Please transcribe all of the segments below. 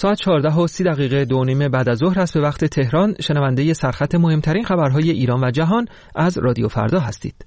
ساعت 14:30 2:30 بعد از ظهر است به وقت تهران. شنونده سرخط مهمترین خبرهای ایران و جهان از رادیو فردا هستید.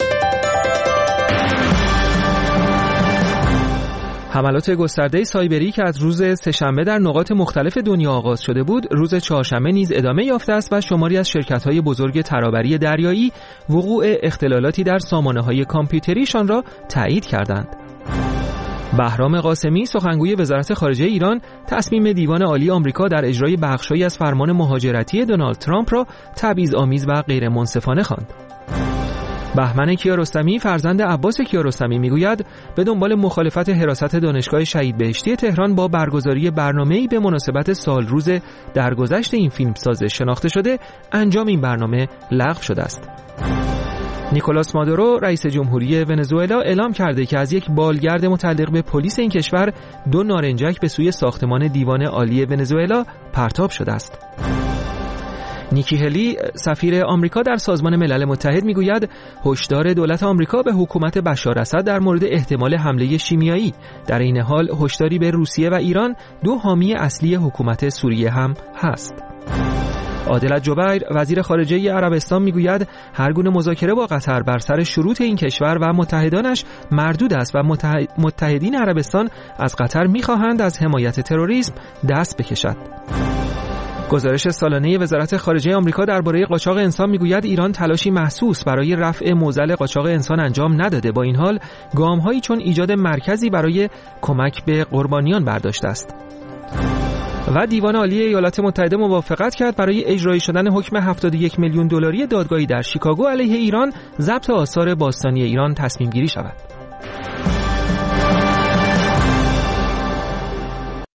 حملات گسترده سایبری که از روز سه‌شنبه در نقاط مختلف دنیا آغاز شده بود، روز چهارشنبه نیز ادامه یافته است و شماری از شرکت‌های بزرگ ترابری دریایی وقوع اختلالاتی در سامانه‌های کامپیوتریشان را تایید کردند. بهرام قاسمی سخنگوی وزارت خارجه ایران تصمیم دیوان عالی آمریکا در اجرای بخش‌هایی از فرمان مهاجرتی دونالد ترامپ را تبعیض‌آمیز و غیرمنصفانه خواند. بهمن کیارستمی فرزند عباس کیارستمی میگوید به دنبال مخالفت حراست دانشگاه شهید بهشتی تهران با برگزاری برنامه‌ای به مناسبت سالروز درگذشت این فیلمساز شناخته شده، انجام این برنامه لغو شده است. نیکولاس مادورو رئیس جمهوری ونزوئلا اعلام کرده که از یک بالگرد متعلق به پلیس این کشور 2 نارنجک به سوی ساختمان دیوان عالی ونزوئلا پرتاب شده است. نیکی هلی سفیر آمریکا در سازمان ملل متحد میگوید هشدار دولت آمریکا به حکومت بشار اسد در مورد احتمال حمله شیمیایی، در این حال هشداری به روسیه و ایران، 2 حامی اصلی حکومت سوریه هم هست. عادل جبیر وزیر خارجه عربستان میگوید هر گونه مذاکره با قطر بر سر شروط این کشور و متحدانش مردود است و متحدین عربستان از قطر میخواهند از حمایت تروریسم دست بکشد. گزارش سالانه وزارت خارجه آمریکا درباره قاچاق انسان میگوید ایران تلاشی محسوس برای رفع معضل قاچاق انسان انجام نداده، با این حال گام‌هایی چون ایجاد مرکزی برای کمک به قربانیان برداشته است. و دیوان عالی ایالات متحده موافقت کرد برای اجرایی شدن حکم 71 میلیون دلاری دادگاهی در شیکاگو علیه ایران ضبط آثار باستانی ایران تصمیم گیری شود.